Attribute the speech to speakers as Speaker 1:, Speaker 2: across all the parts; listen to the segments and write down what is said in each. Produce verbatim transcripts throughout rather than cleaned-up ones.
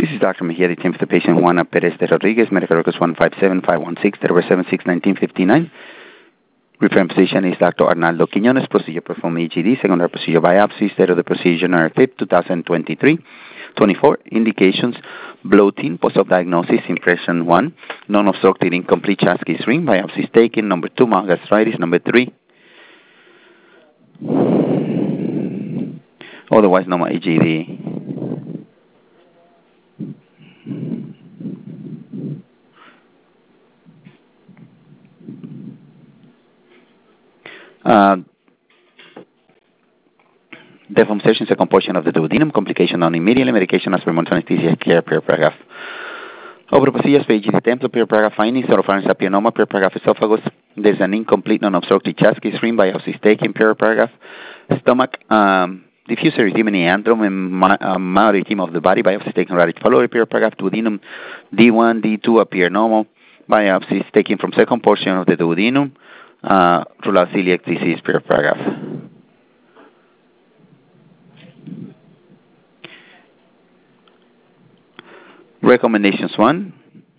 Speaker 1: This is Doctor Mejia, the team for the patient Juana Perez de Rodriguez, medical records one five seven five one six, December seventh, nineteen fifty-nine. Referring physician is Doctor Arnaldo Quiñones. Procedure performed E G D, secondary procedure biopsy, state of the procedure January fifth, twenty twenty-three. twenty-four. Indications: bloating, post-op diagnosis, impression one, non-obstructed incomplete Chasky's ring, biopsy is taken. Number two, mild gastritis. Number three, otherwise normal E G D. Uh, deformation, second portion of the duodenum, complication on immediately, medication as per anesthesia care per paragraph. Over procedures for E G D template per paragraph findings, oropharynx papilloma per paragraph esophagus. There's an incomplete non-obstructed Chasky's ring, biopsy is taken per paragraph. Stomach, um, diffuse erythema neandrome and ma- uh, mild erythema of the body, biopsy is taken right follow per paragraph. Duodenum D one, D two appear normal, biopsy is taken from second portion of the duodenum. Uh, rule out celiac disease per paragraph. Recommendations one.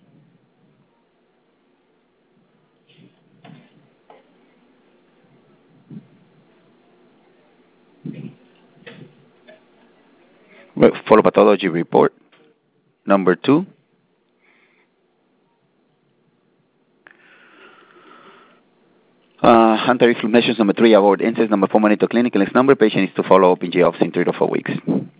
Speaker 1: Follow pathology report. Number two. Uh, anti-reflux measures. Number three, avoid incest. Number four, monitor clinical. Next number, patient is to follow up in G office in three to four weeks.